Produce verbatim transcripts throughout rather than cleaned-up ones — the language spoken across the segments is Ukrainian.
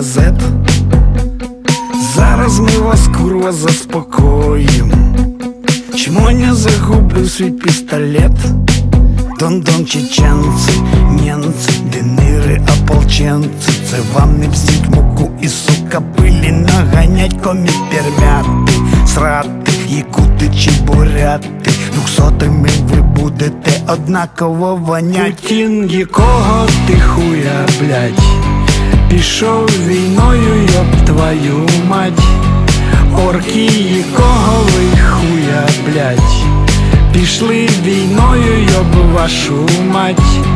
газет. Зараз ми вас, курва, заспокоїм. Чмоня загубив свій пістолет. Дон-дон, чеченці, німці, денири, ополченці. Це вам не всіх муку і, сука, пилі наганять. Комі-пермяти, срати, якути чи буряти. Двохсотими ви будете однаково вонять. Путін, якого ти хуя, блядь, пішов війною, йоб твою мать. Орки, якого ви хуя, блядь, пішли війною, йоб вашу мать.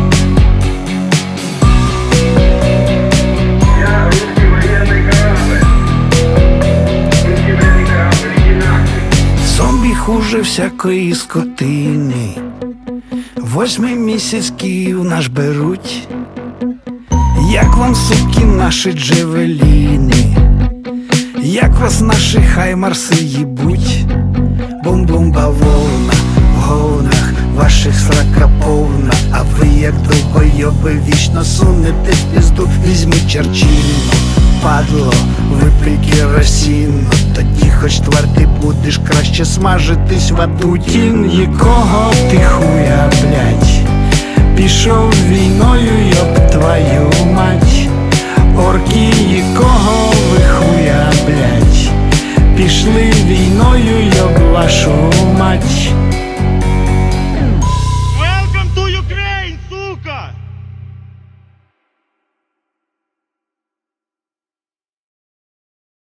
Я русский военный корабль. Русский военный корабль, иди нахуй. Зомбі хуже всякої скотини. Восьмий місяць Київ наш беруть. Як вам, суки, наші джевеліни? Як вас наші хаймарси їбуть? Бум-бум-бавовна в говнах ваших срака повна. А ви, як долбойоби, вічно сунете в пізду. Візьми Черчилліну, падло, випий керосину. Тоді хоч твердий будеш, краще смажитись в аду. Путін, якого ти хуя, блядь, пішов війною, йоб твою мать. Орки, якого